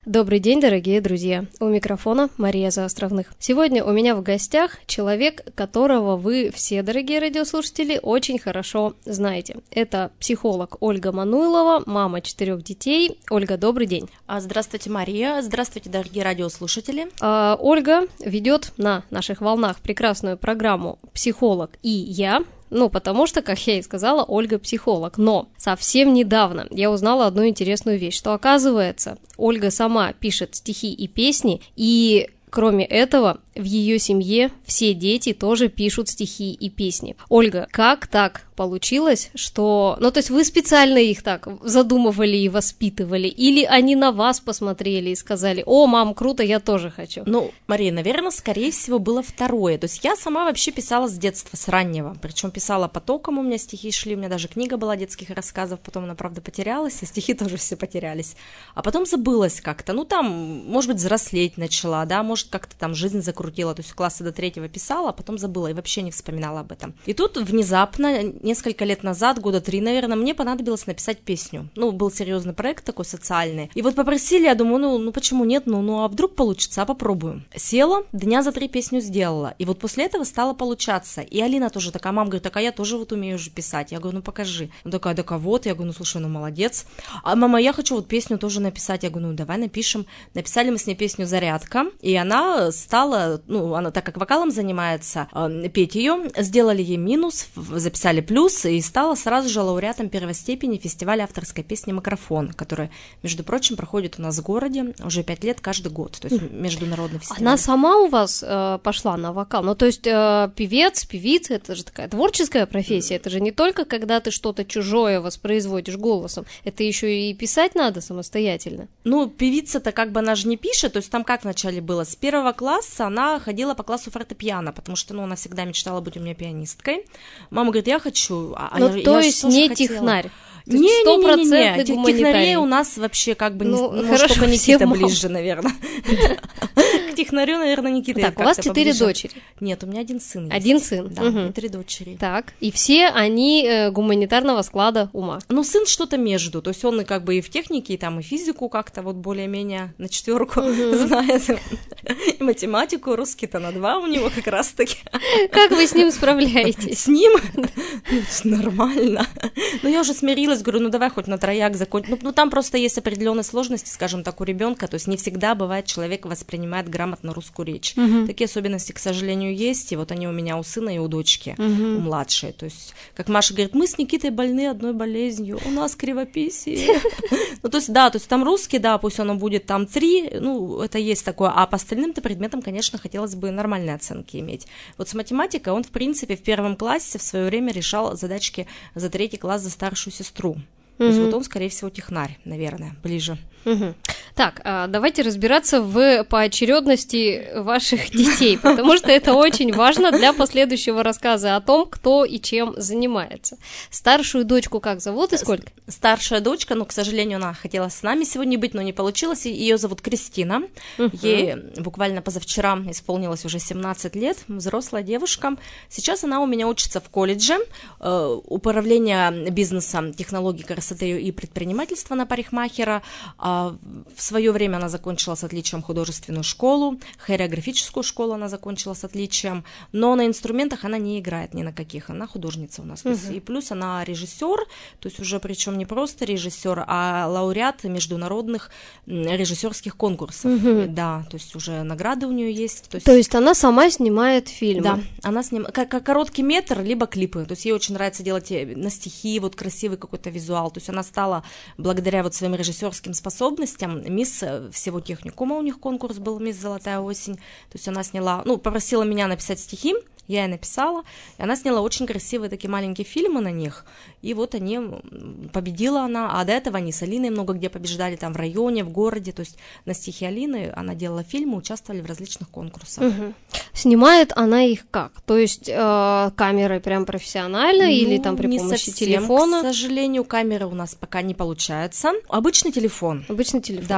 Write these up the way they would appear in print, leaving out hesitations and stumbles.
Добрый день, дорогие друзья! У микрофона Мария Заостровных. Сегодня у меня в гостях человек, которого вы все, дорогие радиослушатели, очень хорошо знаете. Это психолог Ольга Мануйлова, мама 4 детей. Ольга, добрый день! Здравствуйте, Мария! Здравствуйте, дорогие радиослушатели! Ольга ведет на наших волнах прекрасную программу «Психолог и я». Потому что, как я и сказала, Ольга психолог. Но совсем недавно я узнала одну интересную вещь, что, оказывается, Ольга сама пишет стихи и песни, и кроме этого, в ее семье все дети тоже пишут стихи и песни. Ольга, как так получилось, что... то есть вы специально их так задумывали и воспитывали, или они на вас посмотрели и сказали: «О, мам, круто, я тоже хочу»? Мария, наверное, скорее всего, было второе. То есть я сама вообще писала с детства, с раннего. Причем писала потоком, у меня стихи шли, у меня даже книга была детских рассказов, потом она, правда, потерялась, и стихи тоже все потерялись. А потом забылась как-то. Может быть, взрослеть начала, да, может, как-то там жизнь закрутила. То есть класса до 3 писала, а потом забыла и вообще не вспоминала об этом. И тут внезапно, несколько лет назад, года 3, наверное, мне понадобилось написать песню. Был серьезный проект такой социальный. И вот попросили, я думаю, почему нет, а вдруг получится, а попробую. Села, дня за 3 песню сделала. И вот после этого стало получаться. И Алина тоже такая, мама говорит: так, а я тоже умею уже писать. Я говорю: покажи. Такая: да вот. Я говорю: слушай, молодец. А мама, я хочу песню тоже написать. Я говорю: давай напишем. Написали мы с ней песню «Зарядка», и она стала, она так как вокалом занимается, петь ее, сделали ей минус, записали плюс, и стала сразу же лауреатом 1 степени фестиваля авторской песни «Микрофон», который, между прочим, проходит у нас в городе уже 5 лет каждый год, то есть международный фестиваль. Она сама у вас пошла на вокал? То есть певица, это же такая творческая профессия, это же не только когда ты что-то чужое воспроизводишь голосом, это еще и писать надо самостоятельно. Певица-то она же не пишет, то есть там как вначале было, с 1 класса она ходила по классу фортепиано, потому что, она всегда мечтала быть у меня пианисткой. Мама говорит: я хочу, то есть не технарь? Не, технарей у нас вообще может, только Никита ближе, наверное. К технарю, наверное, Никита. Так, у вас 4 дочери? Нет, у меня 1 сын есть. 1 сын? Да, и 3 дочери. Так, и все они гуманитарного склада ума? Сын что-то между, то есть он и в технике, и физику как-то более-менее на 4 знает, и математику, русский-то на 2 у него как раз-таки. Как вы с ним справляетесь? С ним? Нормально. Я уже смирилась, говорю: давай хоть на трояк закончим. Там просто есть определенные сложности, скажем так, у ребенка, то есть не всегда бывает человек воспринимает грамотно русскую речь. Такие особенности, к сожалению, есть, и они у меня у сына и у дочки, у младшей. То есть, как Маша говорит: мы с Никитой больны одной болезнью, у нас кривописие. То есть там русский, да, пусть оно будет там 3, это есть такое, а по остальным-то предметам, конечно, хотелось бы нормальные оценки иметь. С математикой он, в принципе, в 1 классе в свое время решал задачки за 3 класс за старшую сестру. То есть он, скорее всего, технарь, наверное, ближе. Так, давайте разбираться в поочередности ваших детей, потому что это очень важно для последующего рассказа о том, кто и чем занимается. Старшую дочку как зовут и сколько? Старшая дочка, к сожалению, она хотела с нами сегодня быть, но не получилось. Ее зовут Кристина. Ей буквально позавчера исполнилось уже 17 лет, взрослая девушка. Сейчас она у меня учится в колледже управления бизнесом, технологий красоты и предпринимательства на парикмахера. В свое время она закончила с отличием художественную школу, хореографическую школу она закончила с отличием, но на инструментах она не играет ни на каких, она художница у нас. То есть, и плюс она режиссер, то есть уже причем не просто режиссер, а лауреат международных режиссерских конкурсов. Да, то есть уже награды у нее есть. То есть она сама снимает фильмы? Да, она снимает как короткий метр, либо клипы. То есть ей очень нравится делать на стихи красивый какой-то визуал. То есть она стала благодаря своим режиссерским способностям мисс всего техникума, у них конкурс был, мисс «Золотая осень», то есть она сняла, попросила меня написать стихи, я ей написала, и она сняла очень красивые такие маленькие фильмы на них, и они, победила она, а до этого они с Алиной много где побеждали, там в районе, в городе, то есть на стихи Алины она делала фильмы, участвовали в различных конкурсах. Снимает она их как? То есть камерой прям профессионально или там при помощи телефона? К сожалению, камеры у нас пока не получается. Обычный телефон. Обычный телефон. Да,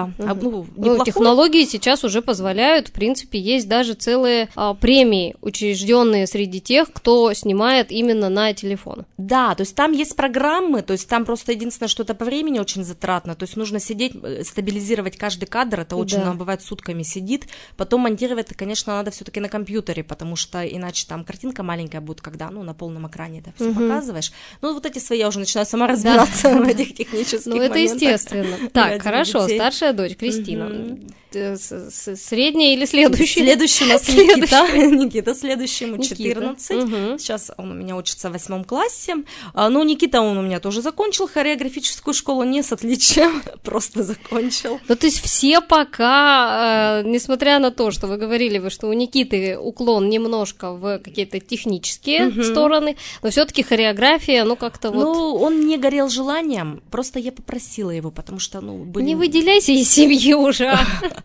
да. Технологии сейчас уже позволяют, в принципе, есть даже целые премии, учрежденные среди тех, кто снимает именно на телефон. Да, то есть там есть программы, то есть там просто единственное, что это по времени очень затратно, то есть нужно сидеть, стабилизировать каждый кадр, это очень, бывает, сутками сидит, потом монтировать, конечно, надо все-таки на компьютере, потому что иначе там картинка маленькая будет, когда, на полном экране это все показываешь. Вот эти свои я уже начинаю сама разбираться в этих технических моментах. Это естественно. Так, хорошо, старшая дочь Кристина. Средняя или следующая? Следующий у нас Никита, следующему 14. Сейчас он у меня учится в 8 классе. Никита, он у меня тоже закончил хореографическую школу, не с отличием, просто закончил. То есть все пока, несмотря на то, что вы говорили, что у Никиты уклон немножко в какие-то технические стороны, но все-таки хореография, как-то он не горел желанием, просто я попросила его, потому что, Не выделяйся из семьи уже.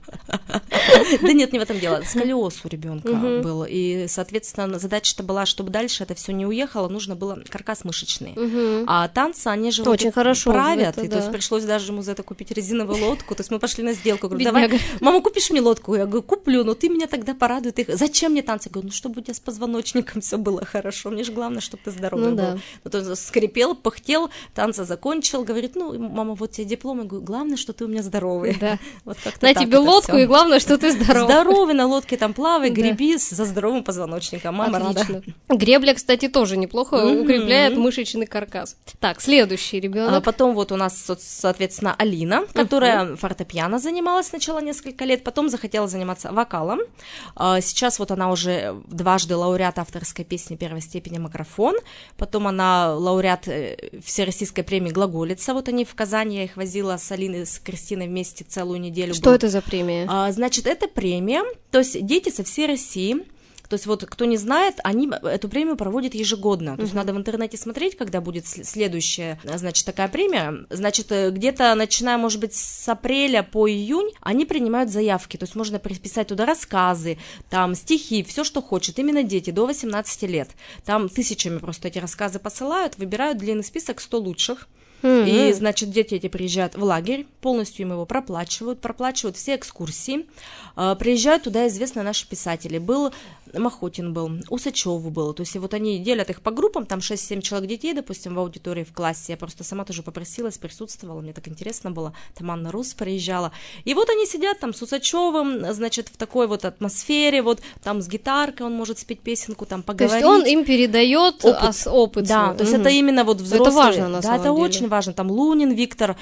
Да нет, не в этом дело. Сколиоз у ребенка был, и, соответственно, задача-то была, чтобы дальше это все не уехало, нужно было каркас мышечный. А танцы, они же очень хорошо правят, и то есть пришлось даже ему за это купить резиновую лодку, то есть мы пошли на сделку, говорю, давай, мама, купишь мне лодку? Я говорю, куплю, но ты меня тогда порадуй. Зачем мне танцы? Я говорю, чтобы у тебя с позвоночником все было хорошо, мне же главное, чтобы ты здоровый был. Вот он скрипел, пыхтел, танцы закончил, говорит, мама, вот тебе диплом. Я говорю, главное, что ты у меня здоровый. Вот как-то на тебе лодку, и главное, что ты здоровый. Здоровый, на лодке там плавай, греби за здоровым позвоночником. Мама рада. Гребля, кстати, тоже неплохо укрепляет мышечный каркас. Так, следующий ребенок. А потом вот у нас, соответственно, Алина, которая фортепиано занималась сначала несколько лет, потом захотела заниматься вокалом. Сейчас вот она уже дважды лауреат авторской песни первой степени «Макрофон», потом она лауреат Всероссийской премии «Глаголица». Вот они в Казани, я их возила с Алиной, с Кристиной вместе целую неделю. Что это за премия? Значит, это премия, то есть дети со всей России. То есть вот кто не знает, они эту премию проводят ежегодно. То есть надо в интернете смотреть, когда будет следующая, значит, такая премия. Значит, где-то начиная, может быть, с апреля по июнь они принимают заявки. То есть можно приписать туда рассказы, там стихи, все, что хочет. Именно дети до 18 лет. Там тысячами просто эти рассказы посылают, выбирают длинный список 100 лучших. И, значит, дети эти приезжают в лагерь, полностью им его проплачивают все экскурсии, приезжают туда известные наши писатели. Был Махотин был, Усачёв был, то есть вот они делят их по группам, там 6-7 человек детей, допустим, в аудитории в классе, я просто сама тоже попросилась, присутствовала, мне так интересно было, там Анна Рус приезжала, и вот они сидят там с Усачёвым, значит, в такой вот атмосфере, вот там с гитаркой он может спеть песенку, там поговорить. То есть он им передает опыт. Да, то есть это именно вот взрослые. Это важно, на самом деле. Это очень важно, там Лунин Виктор,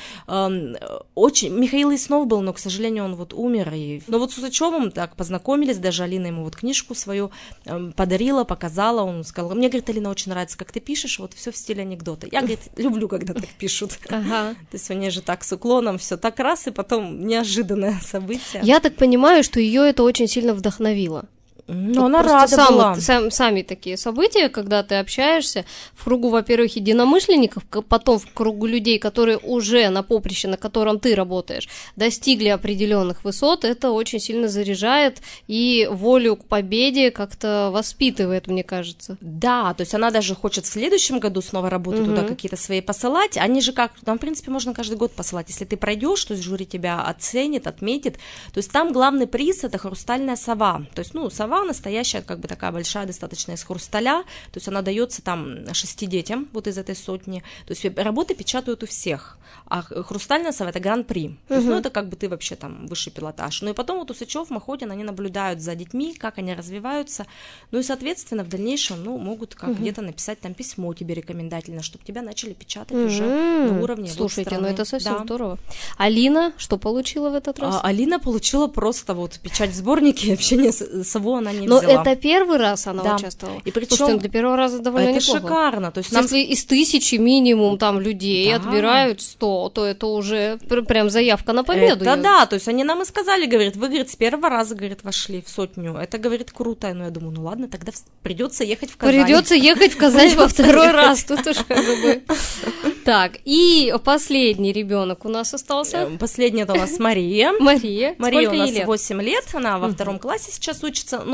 Михаил Яснов был, но, к сожалению, он вот умер, но вот с Усачёвым так познакомились, даже Алина ему вот книжку свою подарила, показала, он сказал, мне, говорит, Алина, очень нравится, как ты пишешь, вот все в стиле анекдота. Я, говорит, люблю, когда так пишут. То есть у нее же так с уклоном, все так раз, и потом неожиданное событие. Я так понимаю, что ее это очень сильно вдохновило. Ну, она рада была. Сами такие события, когда ты общаешься в кругу, во-первых, единомышленников, потом в кругу людей, которые уже на поприще, на котором ты работаешь, достигли определенных высот, это очень сильно заряжает и волю к победе как-то воспитывает, мне кажется. Да, то есть она даже хочет в следующем году снова работы туда какие-то свои посылать. Они же как, там, в принципе, можно каждый год посылать. Если ты пройдешь, то есть жюри тебя оценит, отметит. То есть там главный приз — это хрустальная сова. То есть, сова настоящая, как бы такая большая, достаточно из хрусталя, то есть она дается там 6 детям, вот из этой сотни, то есть работы печатают у всех, а хрустальная сова — это гран-при, то есть, это как бы ты вообще там высший пилотаж, и потом вот Усачёв, Махотин, они наблюдают за детьми, как они развиваются, и, соответственно, в дальнейшем, могут как где-то написать там письмо тебе рекомендательно, чтобы тебя начали печатать уже на уровне. Слушайте, это совсем здорово. Алина что получила в этот раз? Алина получила просто вот печать в сборнике, общение с совой она не Но взяла. это первый раз она участвовала. И причем слушайте, для первого раза довольно это неплохо. Шикарно. То есть если из 1000 минимум там людей отбирают 100, то это уже прям заявка на победу. Это да, то есть они нам и сказали, говорит, вы, говорит, с первого раза, говорит, вошли в 100. Это, говорит, круто. Но я думаю, ладно, тогда придется ехать в Казань. Придется ехать в Казань во второй раз. Тут уж как бы. Так, и последний ребенок у нас остался. Последний — это у нас Мария. Мария у нас 8 лет, она во 2 классе сейчас учится.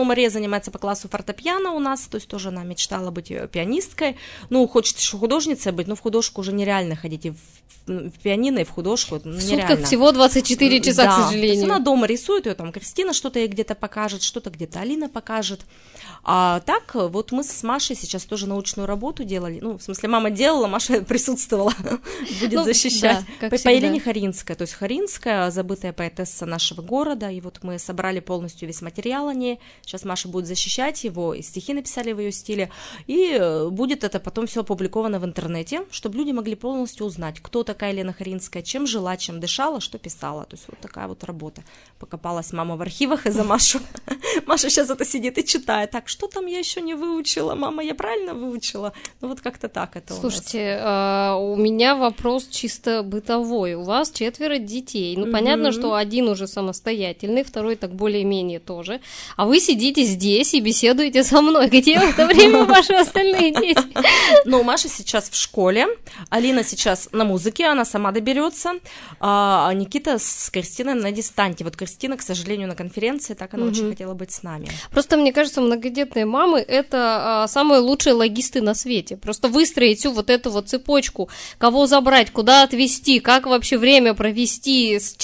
ну, Мария занимается по классу фортепиано у нас, то есть тоже она мечтала быть пианисткой, ну, хочет еще художницей быть, но в художку уже нереально ходить, и в пианино, и в художку, это В нереально. сутках всего 24 часа, да, к сожалению. То есть она дома рисует, ее там Кристина что-то ей где-то покажет, что-то где-то Алина покажет. А так, вот мы с Машей сейчас тоже научную работу делали, ну, в смысле, мама делала, Маша присутствовала, будет защищать. Да, по Елене Харинской, то есть Харинская, забытая поэтесса нашего города, и вот мы собрали полностью весь материал о ней, сейчас Маша будет защищать его, и стихи написали в ее стиле, и будет это потом все опубликовано в интернете, чтобы люди могли полностью узнать, кто такая Елена Харинская, чем жила, чем дышала, что писала, то есть вот такая вот работа. Покопалась мама в архивах из-за Машу. Маша сейчас это сидит и читает, так, что там я еще не выучила, мама, я правильно выучила? Ну вот как-то так это. Слушайте, у меня вопрос чисто бытовой. У вас 4 детей. Ну, понятно, что один уже самостоятельный, второй так более-менее тоже. А вы сидите здесь и беседуете со мной. Где в это время ваши остальные дети? Ну, Маша сейчас в школе, Алина сейчас на музыке, она сама доберется, а Никита с Кристиной на дистанте. Вот Кристина, к сожалению, на конференции, так она очень хотела быть с нами. Просто, мне кажется, многодетные мамы – это самые лучшие логисты на свете. Просто выстроить всю вот эту вот цепочку, кого забрать, куда отвезти, как вообще время провести, с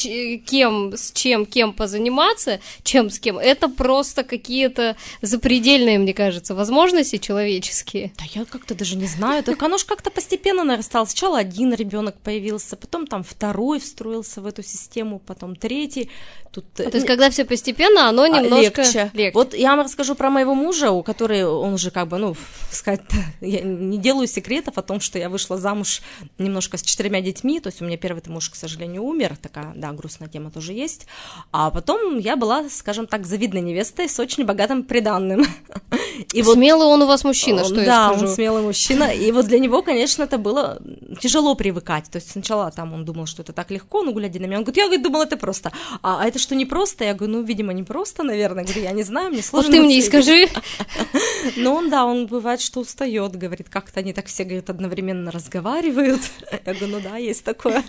чем, кем позаниматься, чем с кем. Это просто какие-то запредельные, мне кажется, возможности человеческие. Да я как-то даже не знаю, так оно же как-то постепенно нарастало. Сначала один ребенок появился, потом там второй встроился в эту систему, потом третий. Тут... То есть, когда все постепенно, оно немножко легче. Вот я вам расскажу про моего мужа, у которого он уже как бы, ну, сказать, я не делаю секретов о том, что я вышла замуж немножко с 4 детьми, то есть у меня первый муж, к сожалению, умер, такая, да, грустная тема тоже есть, а потом я была, скажем так, завидной невестой с очень богатым приданным. И смелый он у вас мужчина, что я скажу. Да, он смелый мужчина, и вот для него, конечно, это было тяжело привыкать, то есть сначала там он думал, что это так легко, ну, глядя на меня, он говорит, я, говорит, думала, это просто, а это что, не просто? Я говорю, ну, видимо, не просто, наверное, говорю, я не знаю, мне сложно. Вот ты мне и скажи. Но он бывает, что устает, говорит, как-то они так все, говорит, одновременно разговаривают. Я говорю, ну да, есть такое,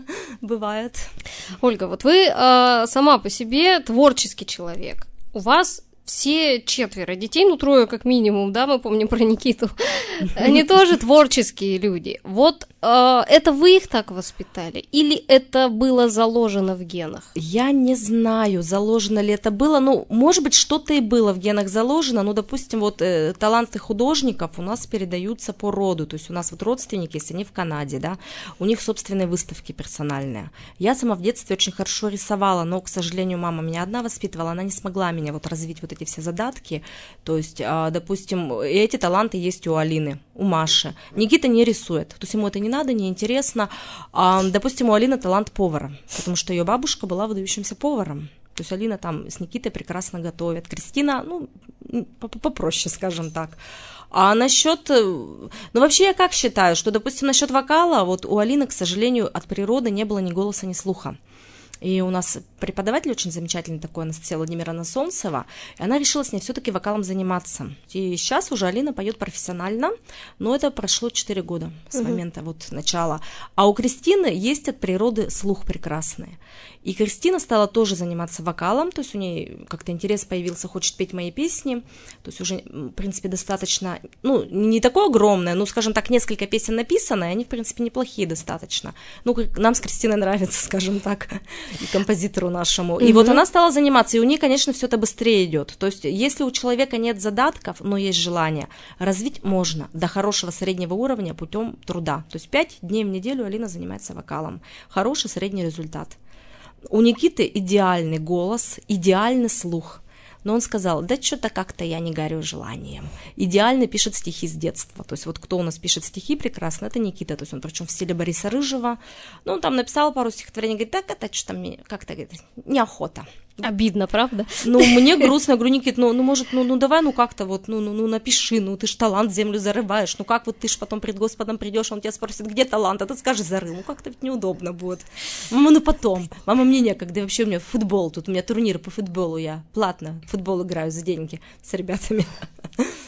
бывает. Ольга, вот вы сама по себе творческий человек, у вас все 4 детей, ну 3 как минимум, да, мы помним про Никиту, они тоже творческие люди. Вот это вы их так воспитали? Или это было заложено в генах? Я не знаю, заложено ли это было, ну, может быть, что-то и было в генах заложено, ну, допустим, вот таланты художников у нас передаются по роду, то есть у нас вот родственники, если они в Канаде, да, у них собственные выставки персональные. Я сама в детстве очень хорошо рисовала, но, к сожалению, мама меня одна воспитывала, она не смогла меня вот развить вот эти все задатки, то есть, допустим, эти таланты есть у Алины, у Маши. Никита не рисует, то есть ему это не надо, не интересно. Допустим, у Алины талант повара, потому что ее бабушка была выдающимся поваром. То есть Алина там с Никитой прекрасно готовит. Кристина, ну, попроще, скажем так. А насчет, ну, вообще я как считаю, что, допустим, насчет вокала, вот у Алины, к сожалению, от природы не было ни голоса, ни слуха. И у нас преподаватель очень замечательный такой, Анастасия Владимировна Солнцева, и она решила с ней все-таки вокалом заниматься. И сейчас уже Алина поет профессионально, но это прошло 4 года с момента вот начала. А у Кристины есть от природы слух прекрасный. И Кристина стала тоже заниматься вокалом, то есть у нее как-то интерес появился, хочет петь мои песни, то есть уже, в принципе, достаточно, ну, не такое огромное, ну, скажем так, несколько песен написано, и они, в принципе, неплохие достаточно. Ну, нам с Кристиной нравится, скажем так, и композитору нашему. И вот она стала заниматься, и у нее, конечно, все это быстрее идет. То есть, если у человека нет задатков, но есть желание, развить можно до хорошего среднего уровня путем труда. То есть 5 дней в неделю Алина занимается вокалом. Хороший средний результат. У Никиты идеальный голос, идеальный слух. Но он сказал, да что-то как-то я не горю желанием. Идеально пишет стихи с детства. То есть вот кто у нас пишет стихи прекрасно, это Никита. То есть он причем в стиле Бориса Рыжего. Ну, он там написал пару стихотворений, говорит, так это что-то мне как-то неохота. Обидно, правда? Ну, мне грустно, я говорю, Никит, ну, может, ну, давай, ну, как-то вот, ну, напиши, ну, ты ж талант в землю зарываешь, ну, как вот ты ж потом пред Господом придешь, он тебя спросит, где талант, а ты скажешь, зарыл, ну, как-то ведь неудобно будет. Мама, ну, потом, мама, мне некогда, вообще у меня футбол, тут у меня турнир по футболу, я платно в футбол играю за деньги с ребятами.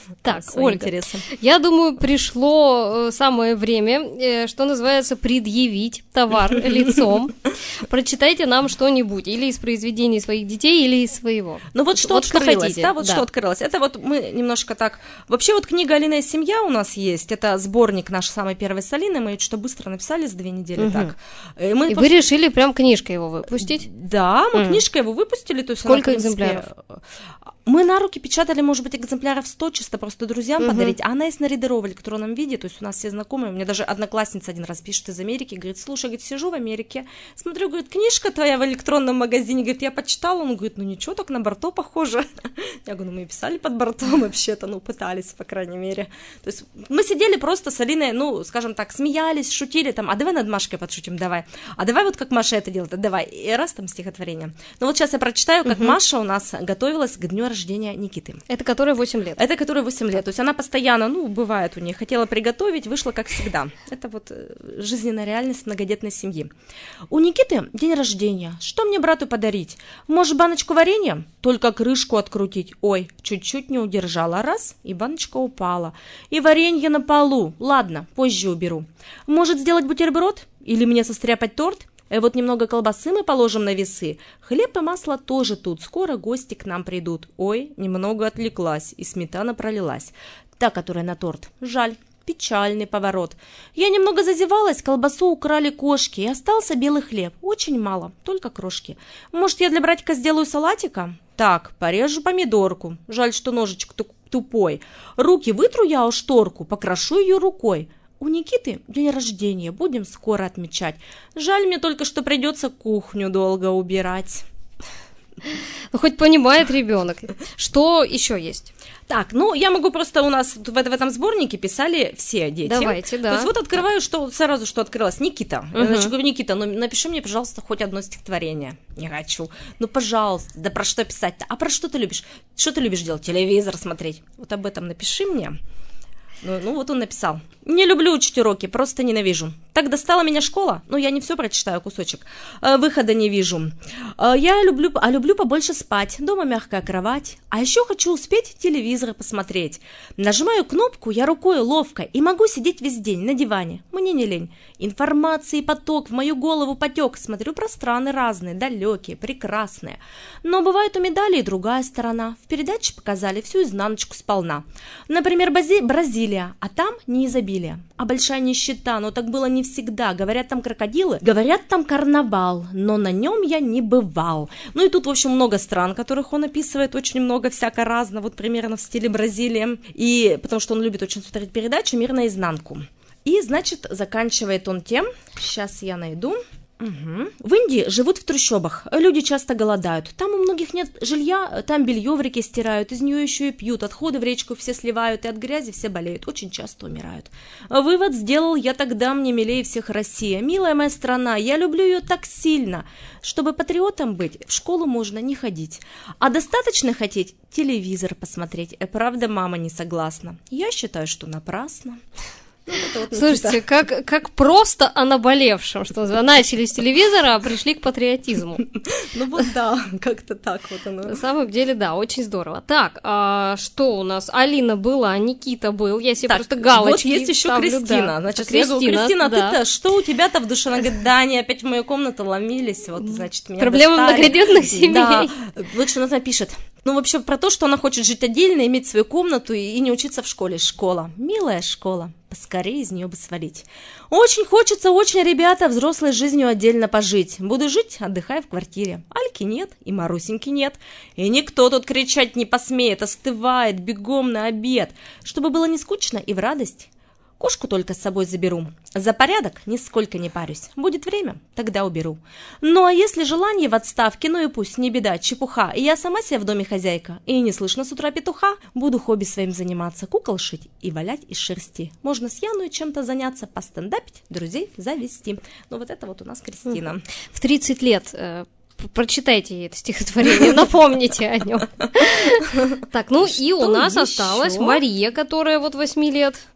Так, Ольга, я думаю, пришло самое время, что называется, предъявить товар лицом. Прочитайте нам что-нибудь, или из произведений своих детей, или из своего. Ну вот что открылось, да, вот что открылось. Это вот мы немножко так... Вообще вот книга «Алина и семья» у нас есть, это сборник наш самый первый с Алиной, мы что быстро написали за 2 недели, так. И вы решили прям книжкой его выпустить? Да, мы книжкой его выпустили. То есть сколько экземпляров? Мы на руки печатали, может быть, экземпляров 100, чисто просто друзьям подарить, а она есть на ридеровой электронном виде, то есть у нас все знакомые, у меня даже одноклассница один раз пишет из Америки, говорит, слушай, говорит, сижу в Америке, смотрю, говорит, книжка твоя в электронном магазине, говорит, я почитала, он говорит, ну ничего, так на Барто похоже. Я говорю, ну мы писали под Бартом вообще-то, ну пытались, по крайней мере. То есть мы сидели просто с Алиной, ну, скажем так, смеялись, шутили там, а давай над Машкой подшутим, давай, а давай вот как Маша это делает, давай, и раз там стихотворение. Ну вот сейчас я прочитаю, как Маша у нас готовилась к дню рождения Никиты. Это которая 8 лет? Это которая 8 лет. То есть она постоянно, ну, бывает у нее, хотела приготовить, вышла как всегда. Это вот жизненная реальность многодетной семьи. У Никиты день рождения. Что мне брату подарить? Может, баночку варенья? Только крышку открутить. Ой, чуть-чуть не удержала. Раз, и баночка упала. И варенье на полу. Ладно, позже уберу. Может, сделать бутерброд? Или мне состряпать торт? Вот немного колбасы мы положим на весы. Хлеб и масло тоже тут. Скоро гости к нам придут. Ой, немного отвлеклась, и сметана пролилась. Та, которая на торт. Жаль. Печальный поворот. Я немного зазевалась, колбасу украли кошки, и остался белый хлеб. Очень мало, только крошки. Может, я для братика сделаю салатика? Так, порежу помидорку. Жаль, что ножичек тупой. Руки вытру я о шторку, покрошу ее рукой. У Никиты день рождения, будем скоро отмечать. Жаль мне только, что придется кухню долго убирать. Ну, хоть понимает ребенок. Что еще есть? Так, ну, я могу просто, у нас в этом сборнике писали все дети. Давайте, да. То есть вот открываю, что сразу, что открылось. Никита. Значит, говорю, Никита, ну, напиши мне, пожалуйста, хоть одно стихотворение. Не хочу. Ну, пожалуйста, да про что писать-то? А про что ты любишь? Что ты любишь делать? Телевизор смотреть? Вот об этом напиши мне. Ну, вот он написал. Не люблю учить уроки, просто ненавижу. Так достала меня школа, но я не все прочитаю, кусочек. Выхода не вижу. Я люблю побольше спать, дома мягкая кровать. А еще хочу успеть телевизор посмотреть. Нажимаю кнопку, я рукой ловко, и могу сидеть весь день на диване. Мне не лень. Информации поток в мою голову потек. Смотрю про страны разные, далекие, прекрасные. Но бывает у медали и другая сторона. В передаче показали всю изнаночку сполна. Например, Бразилия, а там не изобилие, а большая нищета, но так было не всегда. Говорят, там крокодилы, говорят, там карнавал, но на нем я не бывал. Ну и тут, в общем, много стран, которых он описывает, очень много всяко разного, вот примерно в стиле Бразилии. И потому что он любит очень смотреть передачу «Мир наизнанку». И, значит, заканчивает он тем, сейчас я найду... В Индии живут в трущобах, люди часто голодают, там у многих нет жилья, там белье в реке стирают, из нее еще и пьют, отходы в речку все сливают, и от грязи все болеют, очень часто умирают. Вывод сделал я тогда, мне милее всех Россия, милая моя страна, я люблю ее так сильно, чтобы патриотом быть, в школу можно не ходить, а достаточно хотеть телевизор посмотреть, правда мама не согласна, я считаю, что напрасно. Вот слушайте, как просто о наболевшем, что начали с телевизора, а пришли к патриотизму. Ну вот да, как-то так вот оно. На самом деле, да, очень здорово. Так, что у нас? Алина была, Никита был, я себе просто галочки вот есть еще ставлю, Кристина. Да. Значит, я говорю, Кристина, да. Ты-то, что у тебя-то в душе? Она говорит, да, они опять в мою комнату ломились, вот, значит, меня проблемы достали. многодетных семей. Да, вот что она пишет. Ну, вообще, про то, что она хочет жить отдельно, иметь свою комнату и не учиться в школе. Школа, милая школа, поскорее из нее бы свалить. Очень хочется, очень, ребята, взрослой жизнью отдельно пожить. Буду жить, отдыхая в квартире. Альки нет, и Марусеньки нет. И никто тут кричать не посмеет, остывает, бегом на обед. Чтобы было не скучно и в радость. Кошку только с собой заберу. За порядок нисколько не парюсь. Будет время, тогда уберу. Ну а если желание в отставке, ну и пусть, не беда, чепуха. И я сама себе в доме хозяйка. И не слышно с утра петуха. Буду хобби своим заниматься, кукол шить и валять из шерсти. Можно с Яной чем-то заняться, постендапить, друзей завести. Ну вот это вот у нас Кристина. В 30 лет... Прочитайте это стихотворение, напомните о нем. Так, ну и у нас осталась Мария, которая вот 8 лет.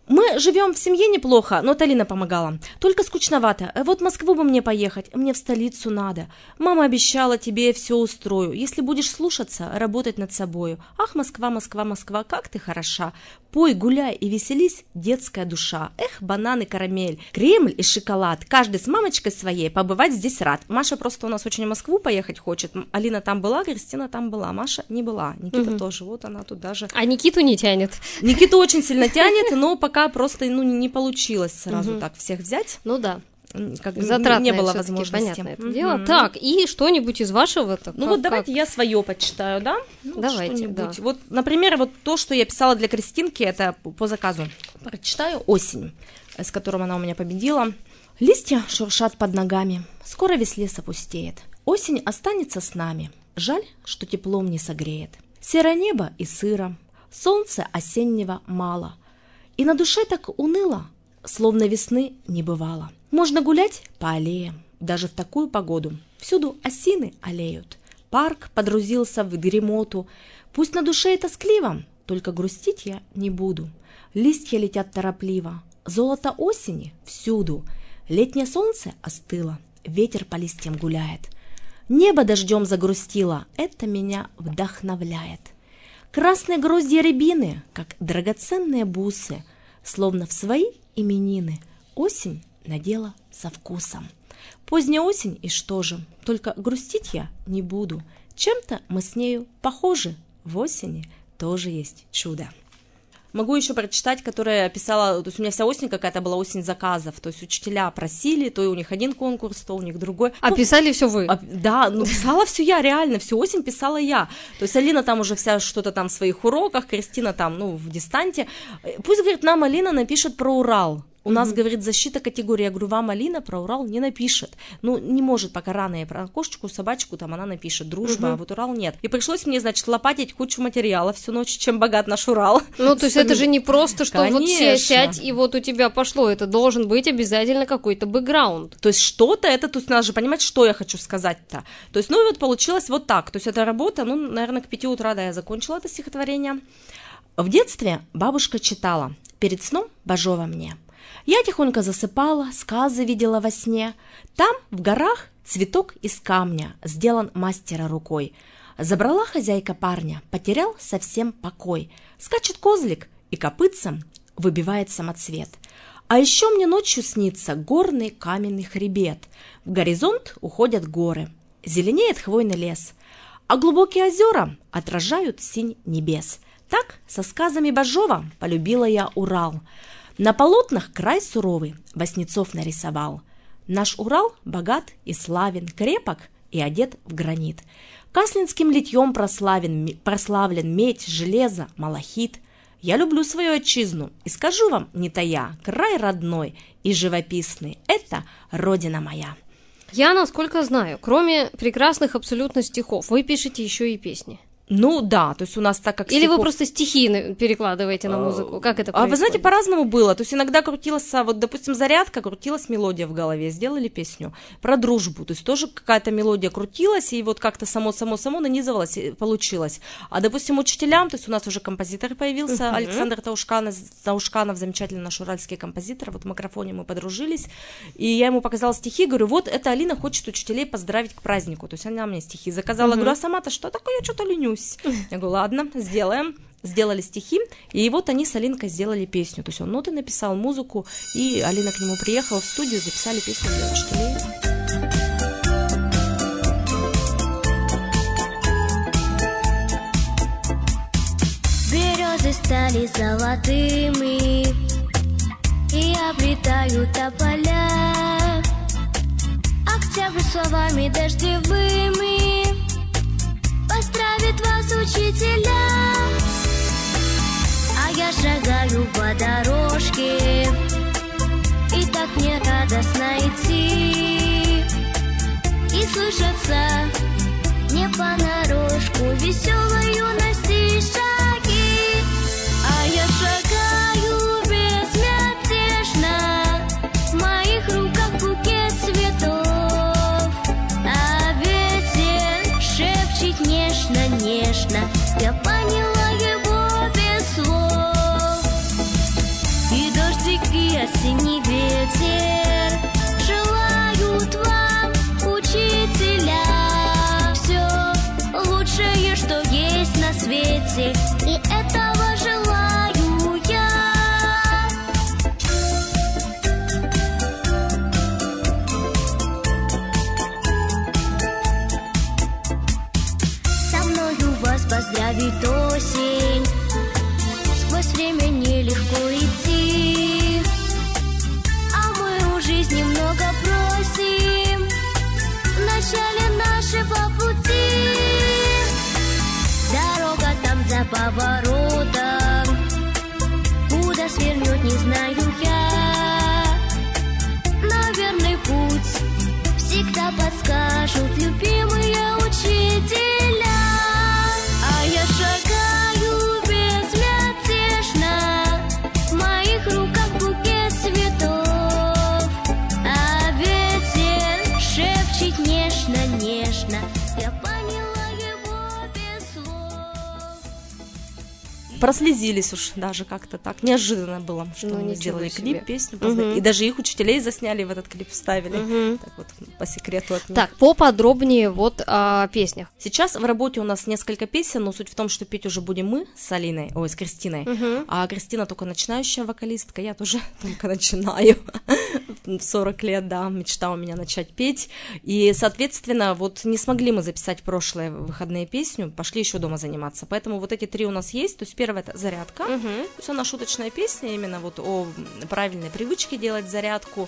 Мы живем в семье неплохо, но Алина помогала. Только скучновато. Вот в Москву бы мне поехать, мне в столицу надо. Мама обещала, тебе все устрою. Если будешь слушаться, работать над собою. Ах, Москва, Москва, Москва, как ты хороша. Пой, гуляй и веселись, детская душа. Эх, банан и карамель, Кремль и шоколад. Каждый с мамочкой своей побывать здесь рад. Маша просто у нас очень в Москву поехать хочет. Алина там была, Кристина там была. Маша не была. Никита тоже. Вот она тут даже. А Никиту не тянет. Никиту очень сильно тянет, но пока просто не получилось сразу так всех взять. Ну да. Как затратное не было возможности. Понятное это дело. Так, и что-нибудь из вашего? Давайте я свое почитаю, да? Давайте, да. Вот, например, вот то, что я писала для Кристинки, это по заказу. Прочитаю «Осень», с которым она у меня победила. Листья шуршат под ногами, скоро весь лес опустеет. Осень останется с нами, жаль, что теплом не согреет. Серое небо и сыро, солнца осеннего мало. И на душе так уныло, словно весны не бывало. Можно гулять по аллеям, даже в такую погоду. Всюду осины аллеют. Парк подрузился в дремоту. Пусть на душе и тоскливо, только грустить я не буду. Листья летят торопливо, золото осени всюду. Летнее солнце остыло, ветер по листьям гуляет. Небо дождем загрустило, это меня вдохновляет. Красные гроздья рябины, как драгоценные бусы, словно в свои именины осень надела со вкусом. Поздняя осень, и что же? Только грустить я не буду. Чем-то мы с нею похожи. В осени тоже есть чудо. Могу еще прочитать, которая писала, то есть у меня вся осень какая-то была осень заказов, то есть учителя просили, то и у них один конкурс, то у них другой. А писали все вы? Да, писала все я, реально, всю осень писала я. То есть Алина там уже вся что-то там в своих уроках, Кристина там, в дистанте. Пусть, говорит, нам Алина напишет про Урал. У нас, говорит, защита категории. Я говорю, вам Алина про Урал не напишет. Не может пока рано, я про кошечку, собачку там она напишет, дружба, а вот Урал нет. И пришлось мне, значит, лопатить кучу материала всю ночь, чем богат наш Урал. То есть это же не просто, что вот сядь, и вот у тебя пошло. Это должен быть обязательно какой-то бэкграунд. То есть что-то это, то есть надо же понимать, что я хочу сказать-то. То есть, вот получилось вот так. То есть эта работа, наверное, к 5 утра, да, я закончила это стихотворение. В детстве бабушка читала перед сном Бажова мне. Я тихонько засыпала, сказы видела во сне. Там, в горах, цветок из камня, сделан мастера рукой. Забрала хозяйка парня, потерял совсем покой. Скачет козлик и копытцем выбивает самоцвет. А еще мне ночью снится горный каменный хребет. В горизонт уходят горы, зеленеет хвойный лес, а глубокие озера отражают синь небес. Так со сказами Бажова полюбила я Урал. На полотнах край суровый Васнецов нарисовал. Наш Урал богат и славен, крепок и одет в гранит. Каслинским литьем прославлен медь, железо, малахит. Я люблю свою отчизну и скажу вам, не тая, край родной и живописный – это родина моя. Я, насколько знаю, кроме прекрасных абсолютно стихов, вы пишете еще и песни. Да, то есть у нас так как... Или вы просто стихи перекладываете на музыку? Как это происходит? Вы знаете, по-разному было. То есть иногда крутилась, вот, допустим, зарядка, крутилась мелодия в голове, сделали песню про дружбу. То есть тоже какая-то мелодия крутилась, и вот как-то само нанизывалось, и получилось. А, допустим, учителям, то есть у нас уже композитор появился, Александр Таушканов, замечательный наш уральский композитор, вот в микрофоне мы подружились, и я ему показала стихи, говорю, вот это Алина хочет учителей поздравить к празднику. То есть она мне стихи заказала, говорю, а сама-то что такое, я что-то ленюсь. Я говорю, ладно, сделаем. Сделали стихи, и вот они с Алинкой сделали песню. То есть он ноты написал, музыку, и Алина к нему приехала в студию, записали песню для учителей. Березы стали золотыми и облетают тополя. Октябрь словами дождевыми поздравит вас, учителя. А я шагаю по дорожке, и так мне радостно идти. И слышатся не понарошку веселой юности шаги. А я шагаю безмятежно, в моих руках букет цветов, а ветер шепчет нежно, я поняла его без слов. И осенний ветер желают вам, учителя, все лучшее, что есть на свете, и этого желаю я. Со мною вас поздравит осень, сквозь время нелегко идти, а мы у жизни много просим в начале нашего пути. Дорога там за поворотом, куда свернет, не знаю я. Наверный путь всегда подскажут любимые учителя. А я шагаю безмятежно, в моих руках букет цветов, а ветер шепчет нежно-нежно, я поняла его без слов. Прослезились уж даже как-то так. Неожиданно было, что Ну, мы ничего сделали себе. клип, песню. Мгм. И даже их учителей засняли, в этот клип вставили. Мгм. Так вот, по секрету от них. Так, поподробнее вот о песнях. Сейчас в работе у нас несколько песен, но суть в том, что петь уже будем мы с Алиной, с Кристиной. Мгм. А Кристина только начинающая вокалистка, я тоже только начинаю. 40 лет, да, мечта у меня начать петь. И, соответственно, вот не смогли мы записать прошлые выходные песню, пошли еще дома заниматься. Поэтому вот эти три у нас есть. То есть первая — это зарядка. Мгм. То есть она шуточная песня именно вот о правильной привычке делать зарядку.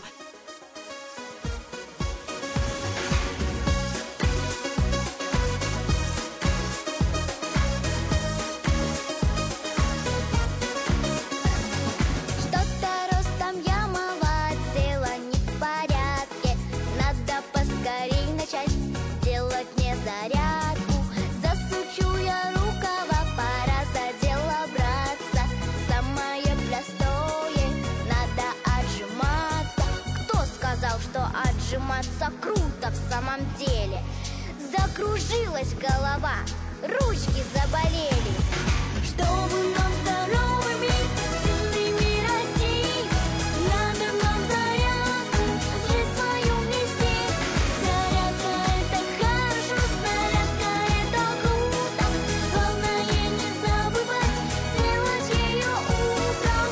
Что-то ростом я мала, дело не в порядке. Надо поскорей начать делать мне зарядку. Засучу я рукава, пора за дело браться. Самое простое, надо отжиматься. Кто сказал, что отжиматься круто в самом деле? Закружилась голова, ручки заболели. Чтобы нам здоровыми, сильными расти, надо нам зарядку, жизнь свою внести. Зарядка — это хорошо, зарядка — это круто. Главное не забывать делать ее утром.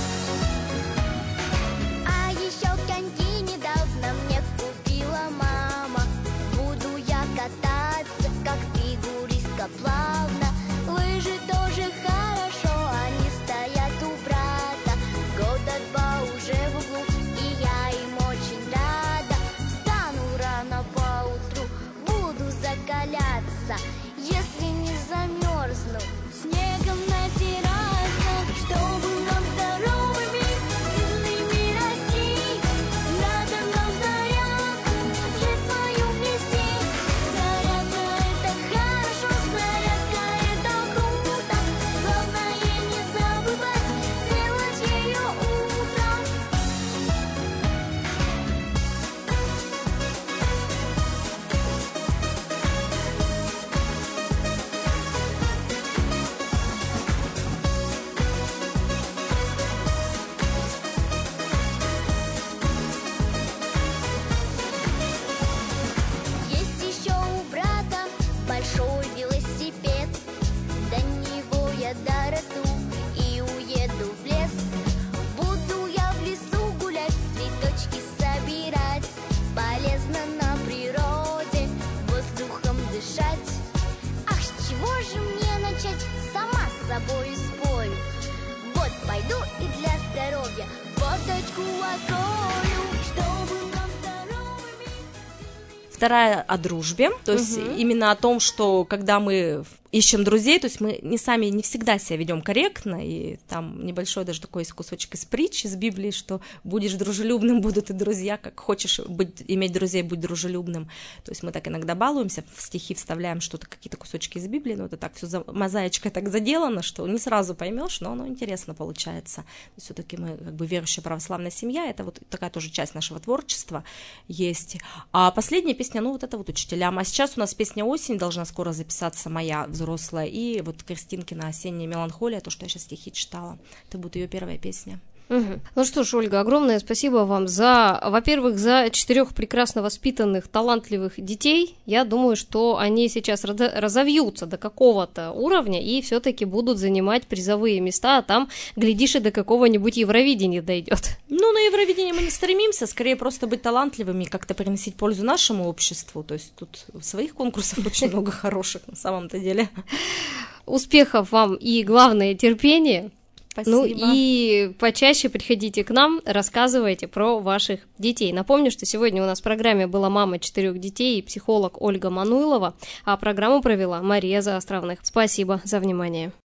А еще коньки недавно мне купила мама. Буду я кататься, как фигуристка, плавно. Лыжи тоже хорошо, они стоят у брата. Года два уже в углу, и я им очень рада. Встану рано поутру, буду закаляться. Если не замерзну, снегом натираться. Чтобы нам здоровыми, сильными расти, надо нам зарядку, жизнь свою внести. Зарядка — это хорошо, зарядка — это круто. Главное не забывать делать ее утром. Есть еще у брата большой велосипед. До него я дорасту и уеду в лес. Буду я в лесу гулять, цветочки собирать. Полезно на природе воздухом дышать. Ах, с чего же мне начать? Сама с собой спорю. Вот пойду и для здоровья форточку открою, чтобы нам здоровыми. Вторая о дружбе, то есть именно о том, что когда мы ищем друзей, то есть мы не всегда себя ведем корректно, и там небольшой даже такой есть кусочек из притчи, из Библии, что будешь дружелюбным, будут и друзья, как хочешь иметь друзей, будь дружелюбным. То есть мы так иногда балуемся, в стихи вставляем что-то, какие-то кусочки из Библии, но это так все мозаичкой так заделано, что не сразу поймешь, но оно интересно получается. Все-таки мы как бы верующая православная семья, это вот такая тоже часть нашего творчества есть. А последняя песня, ну вот это вот учителям. А сейчас у нас песня «Осень» должна скоро записаться, моя взрослая, и вот Кристинкина «Осенняя меланхолия», то, что я сейчас стихи читала. Это будет ее первая песня. Угу. Ну что ж, Ольга, огромное спасибо вам во-первых, за 4 прекрасно воспитанных, талантливых детей. Я думаю, что они сейчас разовьются до какого-то уровня и все-таки будут занимать призовые места, а там, глядишь, и до какого-нибудь Евровидения дойдет. Ну, на Евровидение мы не стремимся, скорее просто быть талантливыми и как-то приносить пользу нашему обществу. То есть тут своих конкурсов очень много хороших на самом-то деле. Успехов вам и, главное, терпения. Спасибо. Ну и почаще приходите к нам, рассказывайте про ваших детей. Напомню, что сегодня у нас в программе была мама 4 детей и психолог Ольга Мануйлова, а программу провела Мария Заостровных. Спасибо за внимание.